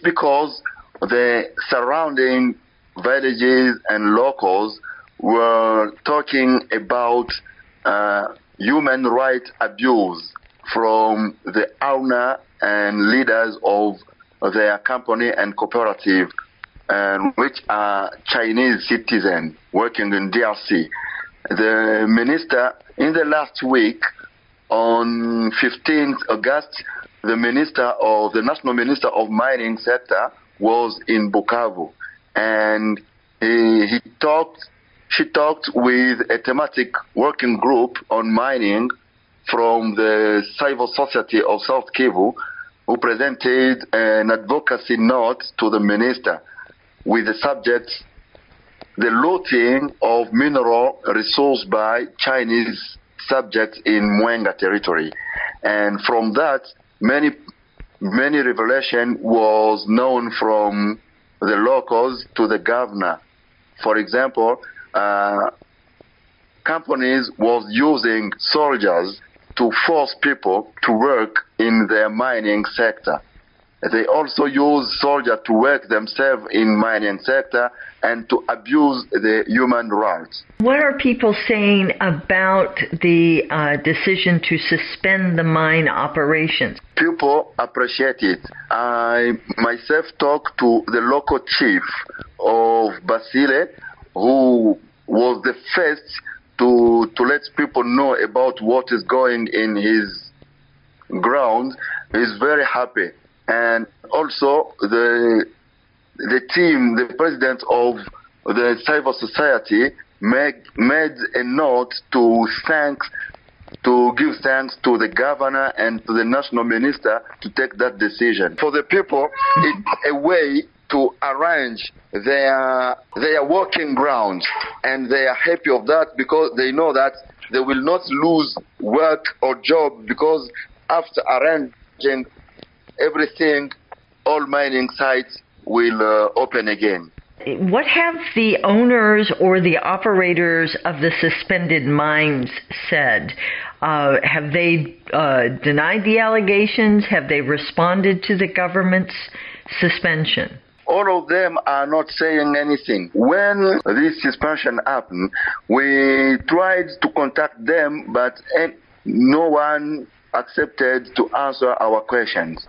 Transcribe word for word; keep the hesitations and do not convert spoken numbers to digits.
because the surrounding villages and locals were talking about uh, human rights abuse from the owner and leaders of their company and cooperative, and which are Chinese citizens working in D R C. The minister, in the last week, on fifteenth August, the minister of the national minister of mining sector was in Bukavu, and he, he talked. She talked with a thematic working group on mining from the civil society of South Kivu, who presented an advocacy note to the minister with the subject, the looting of mineral resource by Chinese subjects in Mwenga territory. And from that, many, many revelation was known from the locals to the governor. For example, uh, companies was using soldiers to force people to work in their mining sector. They also use soldiers to work themselves in mining sector and to abuse the human rights. What are people saying about the uh, decision to suspend the mine operations? People appreciate it. I myself talked to the local chief of Basile, who was the first to to let people know about what is going in his ground. He's very happy. And also the the team, the president of the civil society make, made a note to thank, to give thanks to the governor and to the national minister to take that decision. For the people, it's a way to arrange their their working ground, and they are happy of that because they know that they will not lose work or job, because after arranging everything, all mining sites will uh, open again. What have the owners or the operators of the suspended mines said? Uh, have they uh, denied the allegations? Have they responded to the government's suspension? All of them are not saying anything. When this suspension happened, we tried to contact them, but no one accepted to answer our questions.